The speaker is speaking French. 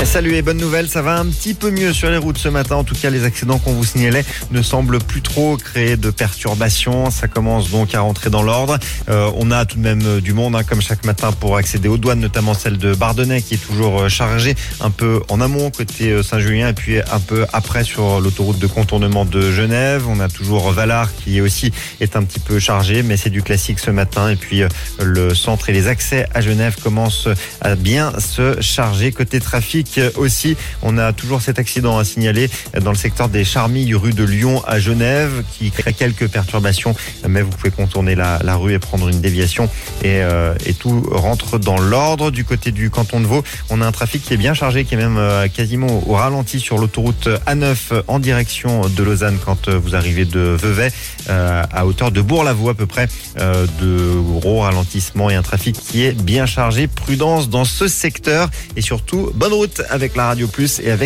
Salut et bonne nouvelle, ça va un petit peu mieux sur les routes ce matin. En tout cas, les accidents qu'on vous signalait ne semblent plus trop créer de perturbations. Ça commence donc à rentrer dans l'ordre. On a tout de même du monde, comme chaque matin, pour accéder aux douanes, notamment celle de Bardonnay qui est toujours chargée, un peu en amont côté Saint-Julien et puis un peu après sur l'autoroute de contournement de Genève. On a toujours Valard qui aussi est un petit peu chargé, mais c'est du classique ce matin. Et puis le centre et les accès à Genève commencent à bien se charger. Côté trafic aussi, on a toujours cet accident à signaler dans le secteur des Charmilles, rue de Lyon à Genève, qui crée quelques perturbations, mais vous pouvez contourner la rue et prendre une déviation et tout rentre dans l'ordre. Du côté du canton de Vaud, on a un trafic qui est bien chargé, qui est même quasiment au ralenti sur l'autoroute A9 en direction de Lausanne quand vous arrivez de Vevey, à hauteur de Bourg-la-Vaux à peu près, de gros ralentissements et un trafic qui est bien chargé. Prudence dans ce secteur et surtout bonne route avec la Radio Plus et avec